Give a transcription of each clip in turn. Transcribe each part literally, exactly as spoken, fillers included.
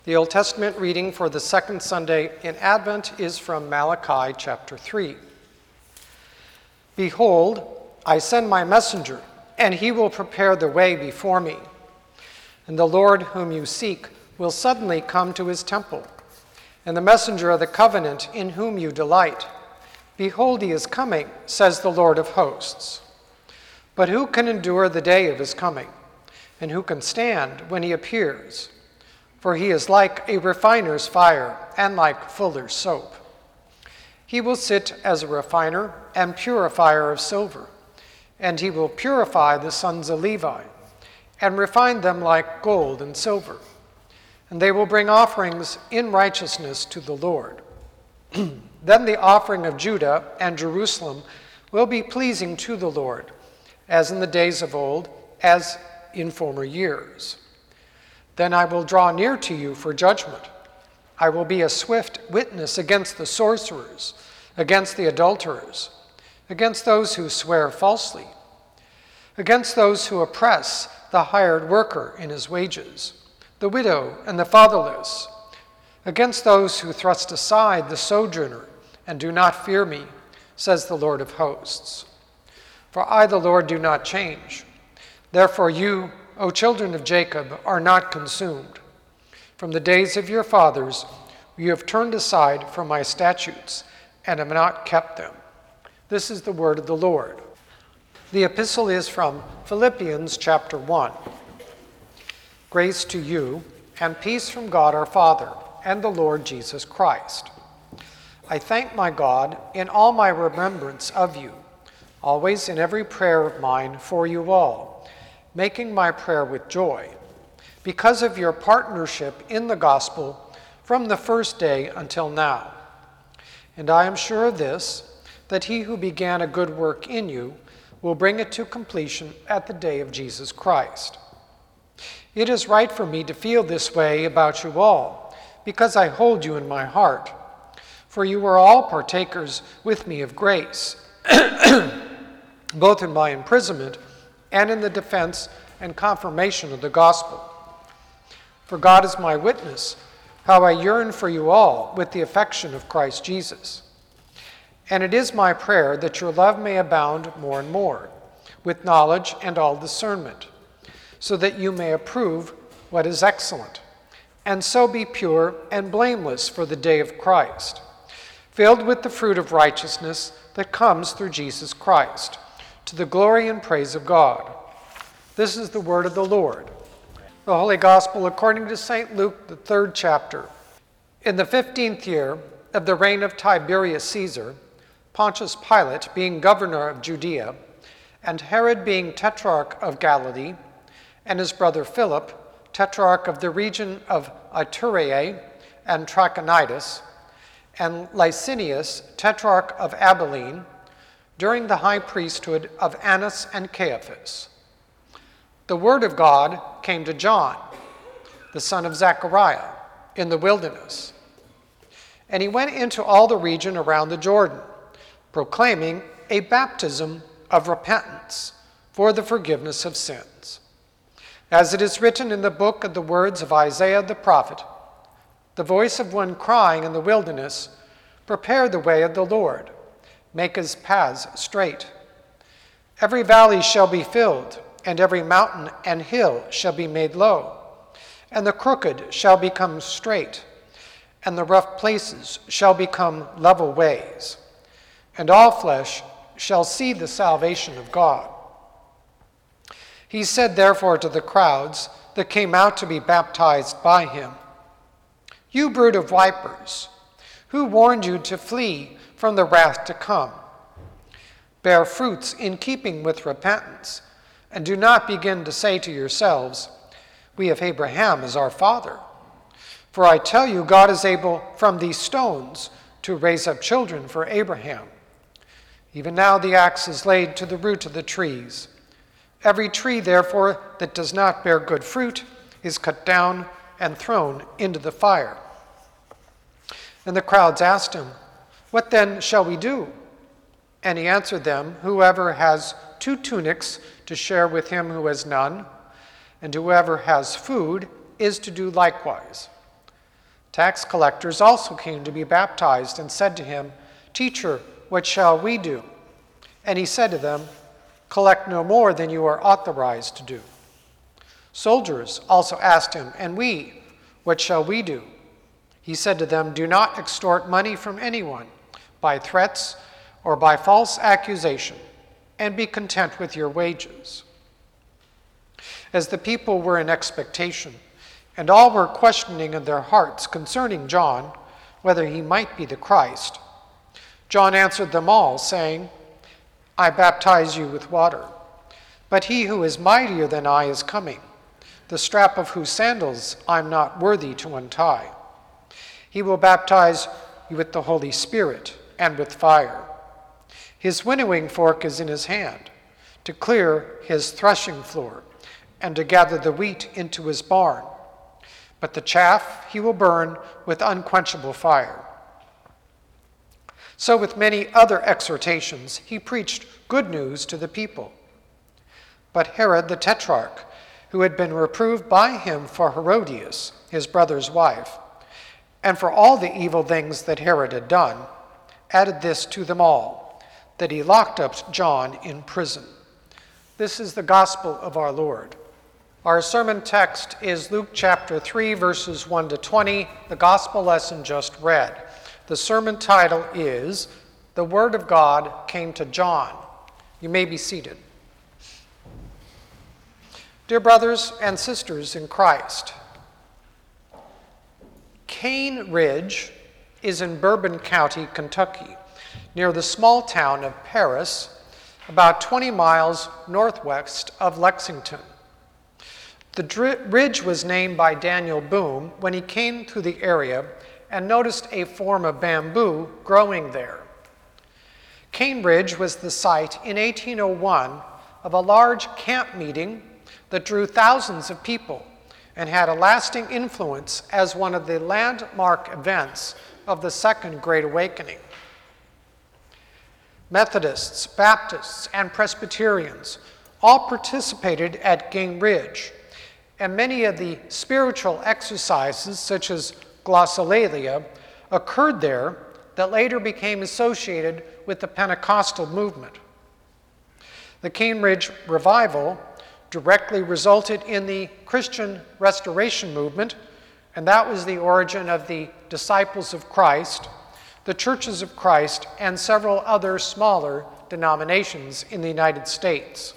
The Old Testament reading for the second Sunday in Advent is from Malachi chapter three. Behold, I send my messenger, and he will prepare the way before me. And the Lord whom you seek will suddenly come to his temple, and the messenger of the covenant in whom you delight. Behold, he is coming, says the Lord of hosts. But who can endure the day of his coming? And who can stand when he appears? For he is like a refiner's fire and like fuller's soap. He will sit as a refiner and purifier of silver, and he will purify the sons of Levi and refine them like gold and silver. And they will bring offerings in righteousness to the Lord. Then the offering of Judah and Jerusalem will be pleasing to the Lord, as in the days of old, as in former years. Then I will draw near to you for judgment. I will be a swift witness against the sorcerers, against the adulterers, against those who swear falsely, against those who oppress the hired worker in his wages, the widow and the fatherless, against those who thrust aside the sojourner and do not fear me, says the Lord of hosts. For I, the Lord, do not change. Therefore you, O children of Jacob, are not consumed. From the days of your fathers, you have turned aside from my statutes and have not kept them. This is the word of the Lord. The epistle is from Philippians chapter one. Grace to you and peace from God our Father and the Lord Jesus Christ. I thank my God in all my remembrance of you, always in every prayer of mine for you all, making my prayer with joy, because of your partnership in the gospel from the first day until now. And I am sure of this, that he who began a good work in you will bring it to completion at the day of Jesus Christ. It is right for me to feel this way about you all, because I hold you in my heart. For you are all partakers with me of grace, both in my imprisonment and in the defense and confirmation of the gospel. For God is my witness, how I yearn for you all with the affection of Christ Jesus. And it is my prayer that your love may abound more and more, with knowledge and all discernment, so that you may approve what is excellent, and so be pure and blameless for the day of Christ, filled with the fruit of righteousness that comes through Jesus Christ, to the glory and praise of God. This is the word of the Lord. The Holy Gospel according to Saint Luke, the third chapter. In the fifteenth year of the reign of Tiberius Caesar, Pontius Pilate being governor of Judea, and Herod being tetrarch of Galilee, and his brother Philip, tetrarch of the region of Ituraea and Trachonitis, and Licinius, tetrarch of Abilene, during the high priesthood of Annas and Caiaphas. The word of God came to John, the son of Zechariah, in the wilderness. And he went into all the region around the Jordan, proclaiming a baptism of repentance for the forgiveness of sins. As it is written in the book of the words of Isaiah the prophet, the voice of one crying in the wilderness, prepare the way of the Lord, make his paths straight. Every valley shall be filled, and every mountain and hill shall be made low, and the crooked shall become straight, and the rough places shall become level ways, and all flesh shall see the salvation of God. He said therefore to the crowds that came out to be baptized by him, You brood of vipers, who warned you to flee from the wrath to come? Bear fruits in keeping with repentance, and do not begin to say to yourselves, We have Abraham as our father. For I tell you, God is able from these stones to raise up children for Abraham. Even now the axe is laid to the root of the trees. Every tree, therefore, that does not bear good fruit is cut down and thrown into the fire. And the crowds asked him, What then shall we do? And he answered them, Whoever has two tunics to share with him who has none, and whoever has food is to do likewise. Tax collectors also came to be baptized and said to him, "Teacher, what shall we do?" And he said to them, "Collect no more than you are authorized to do." Soldiers also asked him, "And we, what shall we do?" He said to them, "Do not extort money from anyone by threats or by false accusation, and be content with your wages." As the people were in expectation, and all were questioning in their hearts concerning John, whether he might be the Christ, John answered them all, saying, "I baptize you with water, but he who is mightier than I is coming, the strap of whose sandals I am not worthy to untie. He will baptize you with the Holy Spirit and with fire. His winnowing fork is in his hand, to clear his threshing floor, and to gather the wheat into his barn. But the chaff he will burn with unquenchable fire." So with many other exhortations, he preached good news to the people. But Herod the Tetrarch, who had been reproved by him for Herodias, his brother's wife, and for all the evil things that Herod had done, added this to them all, that he locked up John in prison. This is the gospel of our Lord. Our sermon text is Luke chapter three, verses one to twenty, the gospel lesson just read. The sermon title is "The Word of God Came to John." You may be seated. Dear brothers and sisters in Christ, Cane Ridge is in Bourbon County, Kentucky, near the small town of Paris, about twenty miles northwest of Lexington. The dri- ridge was named by Daniel Boone when he came through the area and noticed a form of bamboo growing there. Cane Ridge was the site in eighteen oh one of a large camp meeting that drew thousands of people and had a lasting influence as one of the landmark events of the Second Great Awakening. Methodists, Baptists, and Presbyterians all participated at Cane Ridge, and many of the spiritual exercises, such as glossolalia, occurred there that later became associated with the Pentecostal movement. The Cane Ridge revival directly resulted in the Christian Restoration movement, and that was the origin of the Disciples of Christ, the Churches of Christ, and several other smaller denominations in the United States.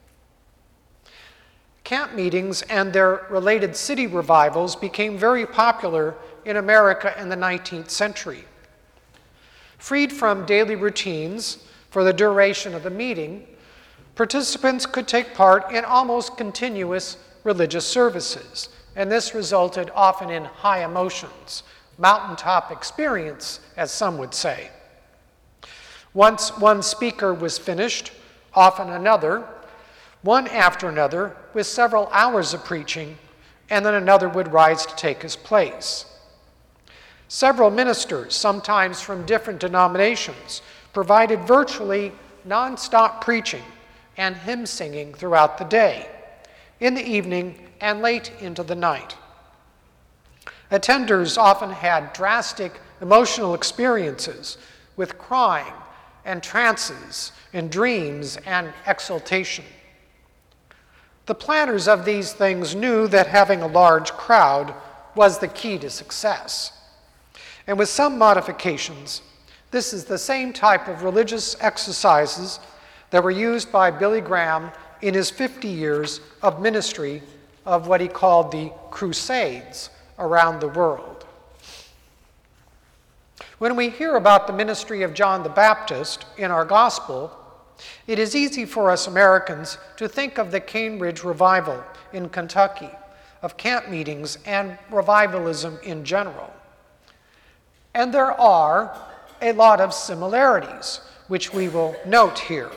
Camp meetings and their related city revivals became very popular in America in the nineteenth century. Freed from daily routines for the duration of the meeting, participants could take part in almost continuous religious services, and this resulted often in high emotions, mountaintop experience, as some would say. Once one speaker was finished, often another, one after another, with several hours of preaching, and then another would rise to take his place. Several ministers, sometimes from different denominations, provided virtually nonstop preaching and hymn singing throughout the day, in the evening, and late into the night. Attenders often had drastic emotional experiences with crying and trances and dreams and exultation. The planners of these things knew that having a large crowd was the key to success. And with some modifications, this is the same type of religious exercises that were used by Billy Graham in his fifty years of ministry of what he called the Crusades around the world. When we hear about the ministry of John the Baptist in our gospel, it is easy for us Americans to think of the Cane Ridge revival in Kentucky, of camp meetings and revivalism in general. And there are a lot of similarities, which we will note here.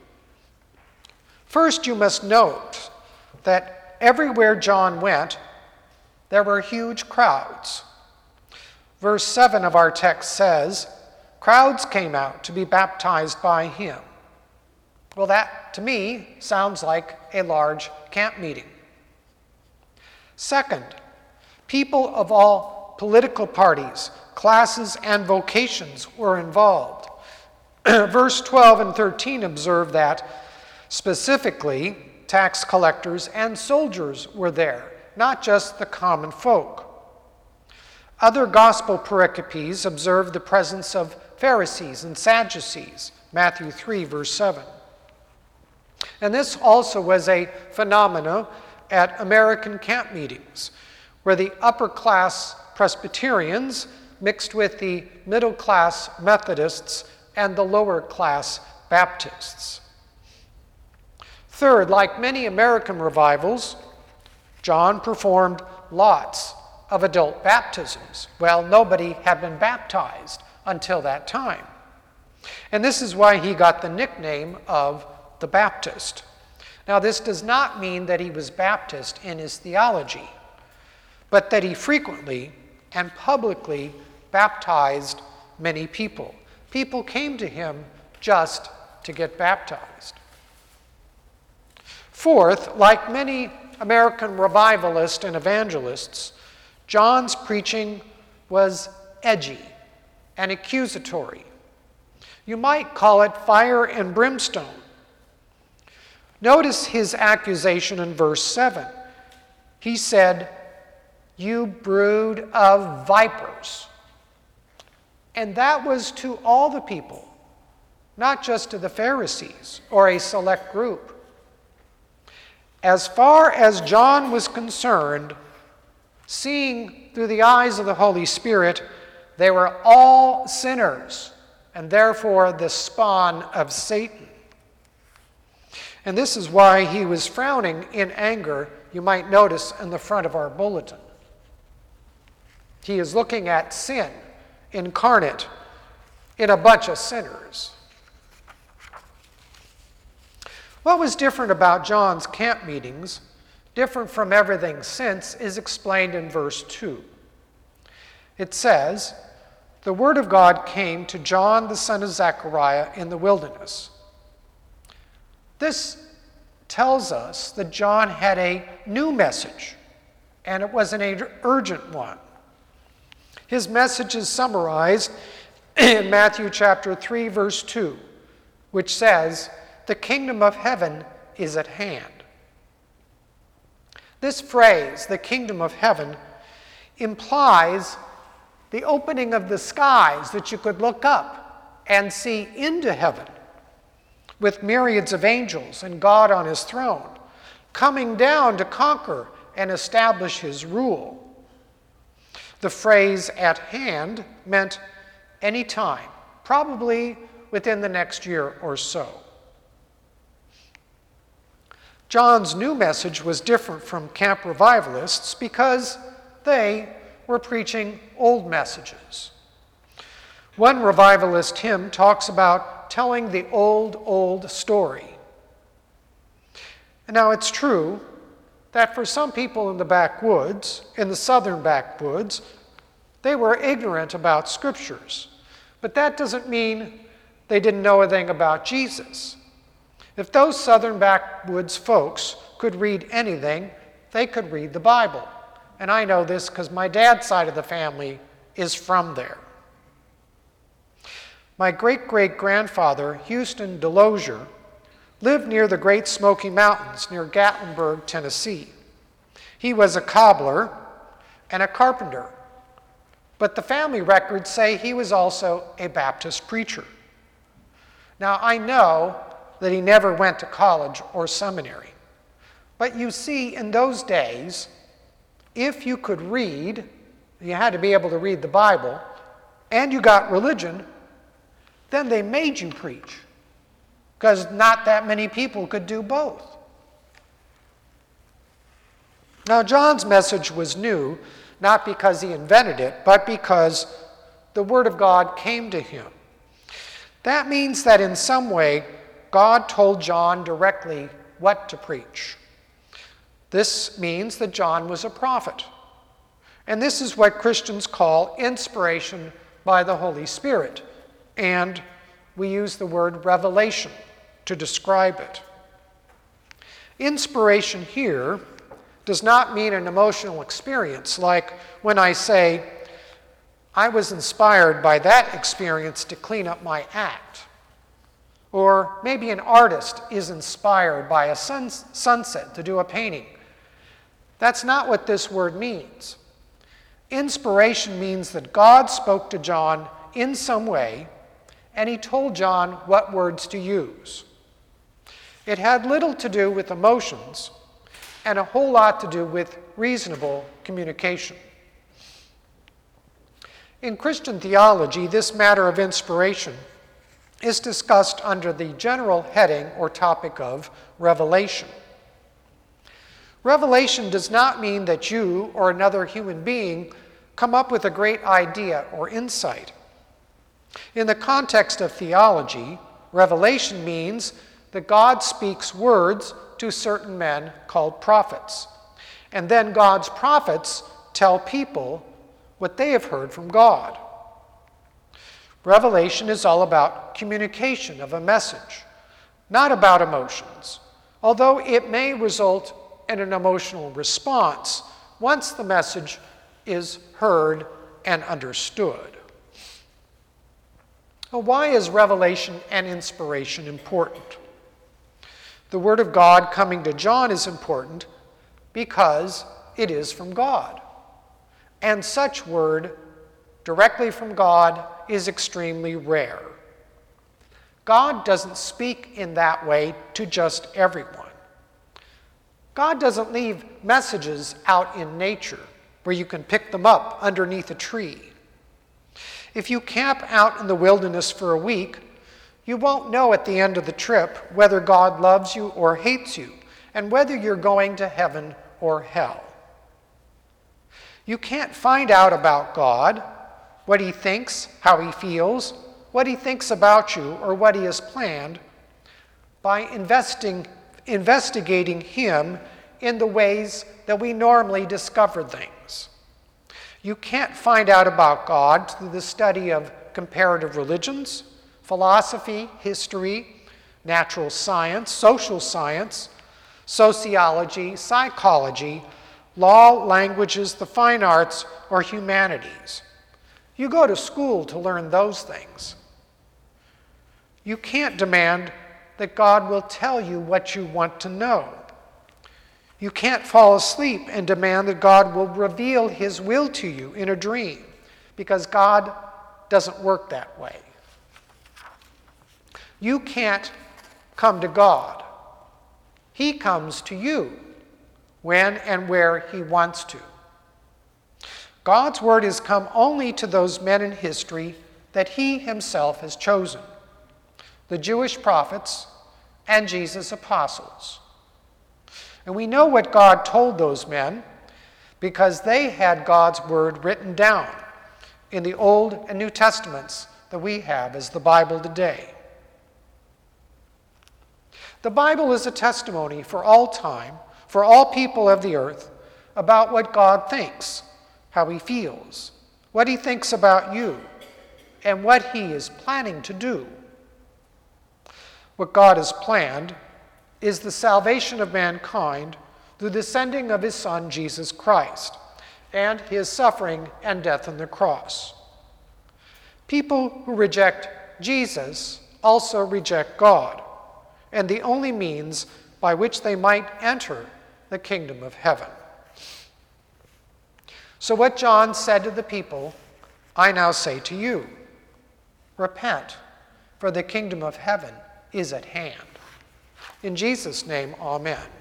First, you must note that everywhere John went, there were huge crowds. Verse seven of our text says, "Crowds came out to be baptized by him." Well, that, to me, sounds like a large camp meeting. Second, people of all political parties, classes, and vocations were involved. Verse twelve and thirteen observe that specifically tax collectors and soldiers were there, not just the common folk. Other gospel pericopes observe the presence of Pharisees and Sadducees, Matthew three, verse seven. And this also was a phenomenon at American camp meetings, where the upper-class Presbyterians mixed with the middle-class Methodists and the lower-class Baptists. Third, like many American revivals, John performed lots of adult baptisms. Well, nobody had been baptized until that time. And this is why he got the nickname of the Baptist. Now, this does not mean that he was Baptist in his theology, but that he frequently and publicly baptized many people. People came to him just to get baptized. Fourth, like many American revivalists and evangelists, John's preaching was edgy and accusatory. You might call it fire and brimstone. Notice his accusation in verse seven. He said, "You brood of vipers." And that was to all the people, not just to the Pharisees or a select group. As far as John was concerned, seeing through the eyes of the Holy Spirit, they were all sinners and therefore the spawn of Satan. And this is why he was frowning in anger, you might notice in the front of our bulletin. He is looking at sin incarnate in a bunch of sinners. What was different about John's camp meetings, different from everything since, is explained in verse two. It says, "The word of God came to John the son of Zechariah in the wilderness." This tells us that John had a new message, and it was an urgent one. His message is summarized in Matthew chapter three, verse two, which says, "The kingdom of heaven is at hand." This phrase, the kingdom of heaven, implies the opening of the skies, that you could look up and see into heaven with myriads of angels and God on his throne, coming down to conquer and establish his rule. The phrase "at hand" meant any time, probably within the next year or so. John's new message was different from camp revivalists because they were preaching old messages. One revivalist hymn talks about telling the old, old story. And now it's true that for some people in the backwoods, in the southern backwoods, they were ignorant about scriptures. But that doesn't mean they didn't know anything about Jesus. If those southern backwoods folks could read anything, they could read the Bible. And I know this because my dad's side of the family is from there. My great-great-grandfather, Houston Delosier, lived near the Great Smoky Mountains near Gatlinburg, Tennessee. He was a cobbler and a carpenter, but the family records say he was also a Baptist preacher. Now, I know that he never went to college or seminary, but you see, in those days, if you could read, you had to be able to read the Bible, and you got religion, then they made you preach, because not that many people could do both. Now, John's message was new, not because he invented it, but because the Word of God came to him. That means that in some way, God told John directly what to preach. This means that John was a prophet. And this is what Christians call inspiration by the Holy Spirit. And we use the word revelation to describe it. Inspiration here does not mean an emotional experience, like when I say, I was inspired by that experience to clean up my act. Or maybe an artist is inspired by a sun- sunset to do a painting. That's not what this word means. Inspiration means that God spoke to John in some way, and he told John what words to use. It had little to do with emotions and a whole lot to do with reasonable communication. In Christian theology, this matter of inspiration is discussed under the general heading or topic of revelation. Revelation does not mean that you or another human being come up with a great idea or insight. In the context of theology, revelation means that God speaks words to certain men called prophets, and then God's prophets tell people what they have heard from God. Revelation is all about communication of a message, not about emotions, although it may result in an emotional response once the message is heard and understood. Well, why is revelation and inspiration important? The Word of God coming to John is important because it is from God. And such word directly from God is extremely rare. God doesn't speak in that way to just everyone. God doesn't leave messages out in nature where you can pick them up underneath a tree. If you camp out in the wilderness for a week, you won't know at the end of the trip whether God loves you or hates you, and whether you're going to heaven or hell. You can't find out about God, what he thinks, how he feels, what he thinks about you, or what he has planned by investing, investigating him in the ways that we normally discover things. You can't find out about God through the study of comparative religions, philosophy, history, natural science, social science, sociology, psychology, law, languages, the fine arts, or humanities. You go to school to learn those things. You can't demand that God will tell you what you want to know. You can't fall asleep and demand that God will reveal his will to you in a dream, because God doesn't work that way. You can't come to God. He comes to you when and where he wants to. God's word has come only to those men in history that he himself has chosen, the Jewish prophets and Jesus' apostles. And we know what God told those men because they had God's word written down in the Old and New Testaments that we have as the Bible today. The Bible is a testimony for all time, for all people of the earth, about what God thinks, how he feels, what he thinks about you, and what he is planning to do. What God has planned is the salvation of mankind through the sending of his Son, Jesus Christ, and his suffering and death on the cross. People who reject Jesus also reject God, and the only means by which they might enter the kingdom of heaven. So what John said to the people, I now say to you, repent, for the kingdom of heaven is at hand. In Jesus' name, amen.